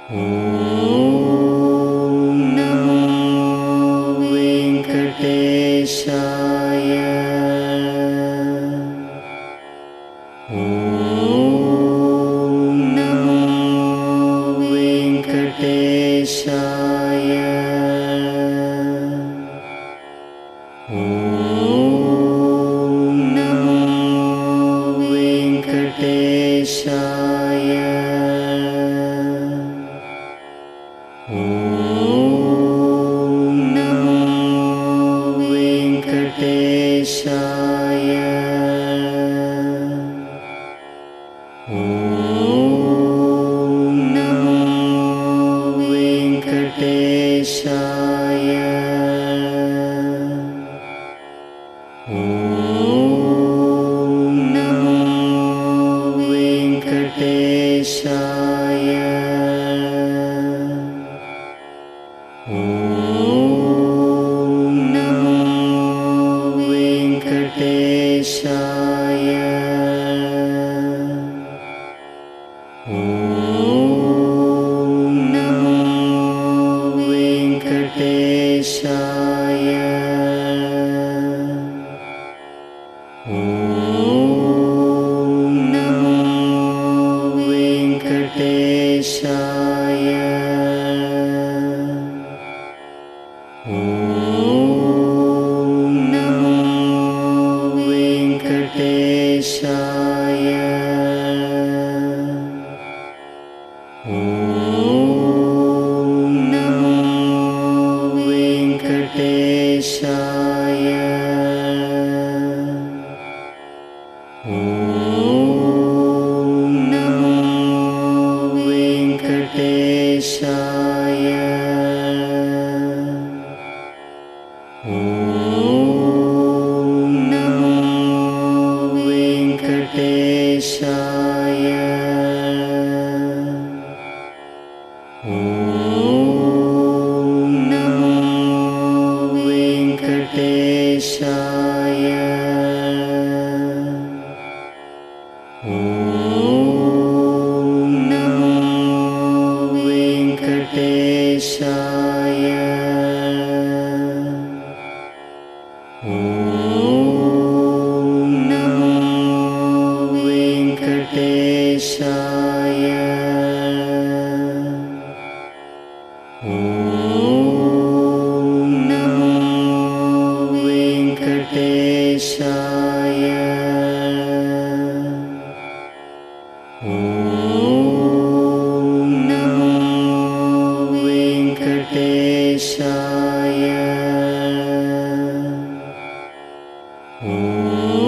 ಓಂ ನಮೋ ವೆಂಕಟೇಶಾಯ. ಓಂ ನಮೋ ವೆಂಕಟೇಶಾಯ. ಓಂ ನಮೋ ವೆಂಕಟೇಶಾಯ. ಓಂ ನಮೋ ವೆಂಕಟೇಶಾಯ. ಓಂ ನಮೋ ವೆಂಕಟೇಶಾಯ. ಓಂ ನಮೋ ವೆಂಕಟೇಶಾಯ. ಓಂ ನಮೋ ವೆಂಕಟೇಶಾಯ. ಓಂ ನಮೋ ವೆಂಕಟೇಶಾಯ. ಓಂ ನಮೋ ವೆಂಕಟೇಶಾಯ. ಓಂ ನಮೋ ವೆಂಕಟೇಶಾಯ. ಓಂ ನಮೋ ವೆಂಕಟೇಶಾಯ. ಓಂ ನಮೋ ವೆಂಕಟೇಶಾಯ. ಓಂ ನಮೋ ವೆಂಕಟೇಶಾಯ. ಓಂ ನಮೋ ವೆಂಕಟೇಶಾಯ. ಓಂ ನಮೋ ವೆಂಕಟೇಶಾಯ. ಓಂ ನಮೋ ವೆಂಕಟೇಶಾಯ. ಓಂ ನಮೋ ವೆಂಕಟೇಶಾಯ. ಓಂ ನಮೋ ವೆಂಕಟೇಶಾಯ. ಓಂ